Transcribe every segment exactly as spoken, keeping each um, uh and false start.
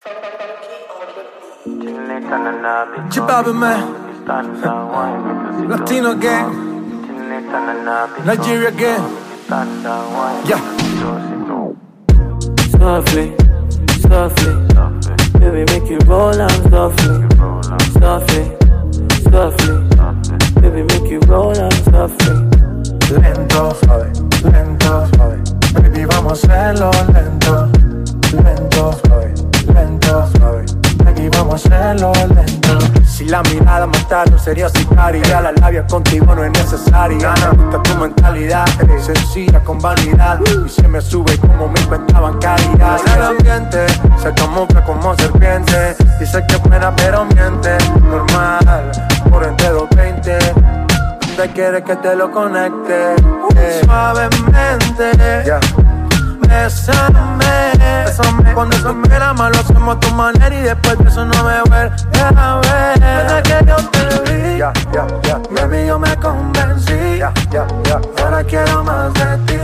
J-Balvin, man. Latino gang. Nigeria gang. Yeah. Softly, softly, baby, make you roll on softly, softly, softly, baby, make you roll on softly. Lento, suave, lento, suave. Baby, vamos a hacerlo lento. Lento, suave, lento, suave. Baby, vamos a hacerlo lento. Si la mirada mataron sería sicaria. La labia contigo no es necesaria. Me gusta tu mentalidad, sencilla con vanidad. Y se me sube como mi cuenta bancaria. En el ambiente se camufla como serpiente. Dice que es buena pero miente. Normal, por entre doscientos veinte. Te quiere que te lo conecte. eh. Suavemente, yeah. Bésame, bésame. Cuando se mira mal lo hacemos a tu manera. Y después de eso no me vuelve a ver. Desde que yo te vi, yeah, yeah, yeah, baby, yo me convencí, yeah, yeah, yeah. Ahora quiero más de ti,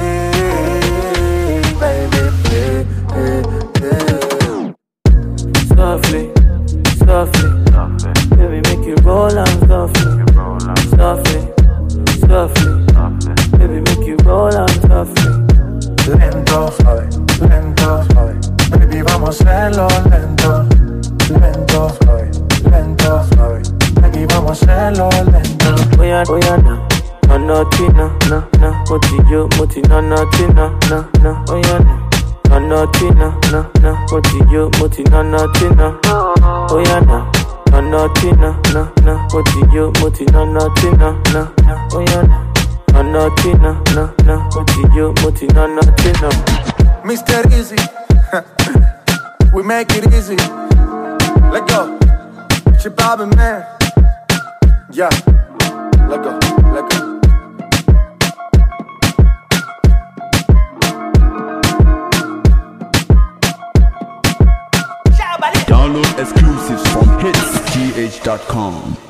baby, please, please. Softly, softly, baby, make you roll on softly, softly, softly, baby, make you roll on softly. Lento, suave, lento, suave. Baby, vamos a hacerlo lento. Lento, suave, lento, suave. Baby, vamos a hacerlo lento. Oya, oya, na, na, na, tina, na, na. Moti yo, moti na, na, tina, na, na. Oya, na, na, na, tina, na, na. Moti yo, moti na, na, tina. Oya, na, na, na, tina, na, na. Moti yo, moti na, na, tina, na, na. Oya, na. Na na tina, na na, moti yo, moti na na tina. Mister Easy, we make it easy. Let go, J-Balvin, man. Yeah, let go, let go. Download exclusives from hits t h dot com.